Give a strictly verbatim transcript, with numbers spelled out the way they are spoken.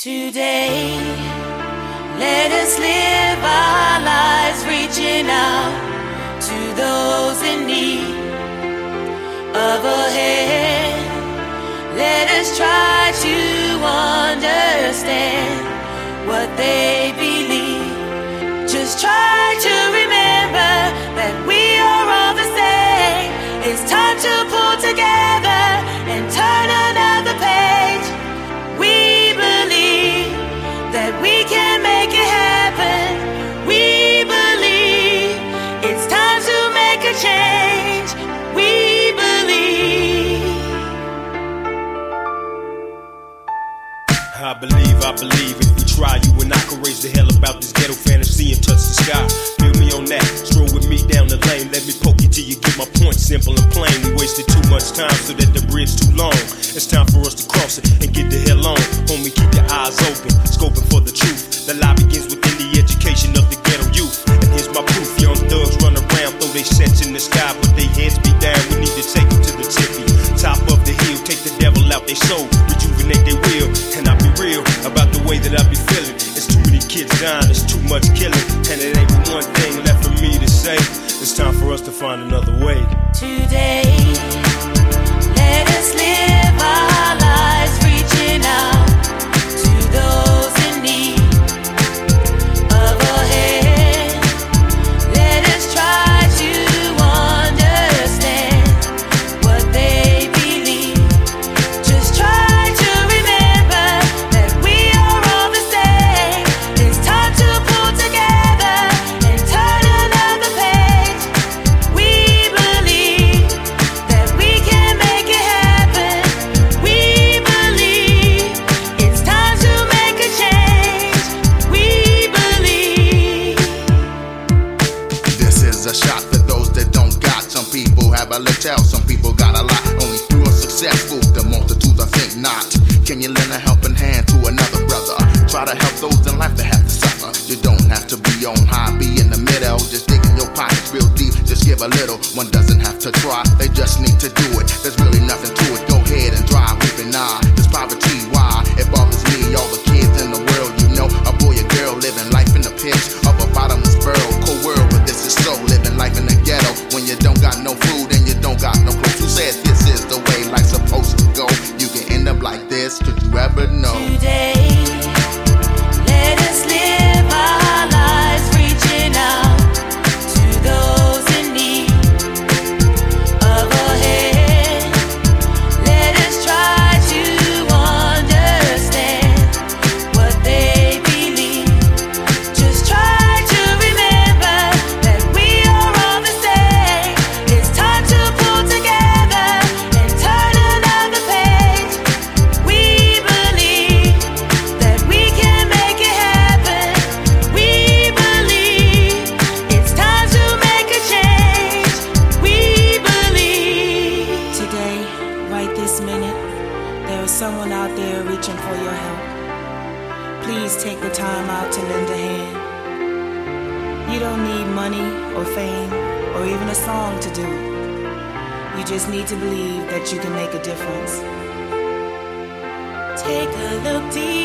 Today, let us live our lives reaching out to those in need of a hand. Let us try to understand what they believe. Just try to remember that we are all the same. It's time to pull together and turn another page. We believe that we can make it happen. We believe it's time to make a change. We believe. I believe, I believe if we try, you and I can raise the hell about this ghetto fantasy and touch the sky. Feel me on that, stroll with me down the lane. Let me poke you till you get my point simple and plain. We wasted too much time so that the bridge too long. It's time for us to cross it and get the hell on. Homie, keep your eyes open, scoping for the truth. The lie begins within the education of the ghetto youth. And here's my proof, young thugs run around, throw they sets in the sky, but they heads be down. We need to take them to the tippy top of the hill, take the devil out they soul, rejuvenate their will. And I be real about the way that I be feeling. It's too many kids dying, it's too much killing, and it ain't but one thing left for me to say. It's time for us to find another way. Today, let us live our lives reaching out to those in need of a hand. Let us try to understand what they believe. Just try to remember that we are all the same. It's time to pull together and turn another page. We believe that we can make it happen. We believe it's time to make a change. We believe. This is a shot for those that don't got. Some people have a little, some people got a lot. Only few are successful, the multitudes I think not. Can you lend a helping hand to another brother? Try to help those in life that have to suffer. You don't have to be on high, be in the middle. Just dig in your pockets real deep, just give a little. One doesn't have to try, they just need to do it. There's really nothing to it, go ahead and drive, weeping eye. This poverty, why? It bothers me, all the kids in the world, you know. A boy, a girl, living life in the pits of a bottomless barrel. Cold world, but this is so, living life in the ghetto. When you don't got no food and you don't got no clothes. Who says this is the way life's supposed to go? You can end up like this, could you ever know? Today, let us live our lives reaching out to those in need of a hand. Let us try to understand what they believe. Just try to remember that we are all the same. It's time to pull together and turn another page. We believe that we can make it happen. We believe it's time to make a change. We believe. Today, right this minute, there is someone out there reaching for your help. Please take the time out to lend a hand. You don't need money or fame or even a song to do it. You just need to believe that you can make a difference. Take a look deep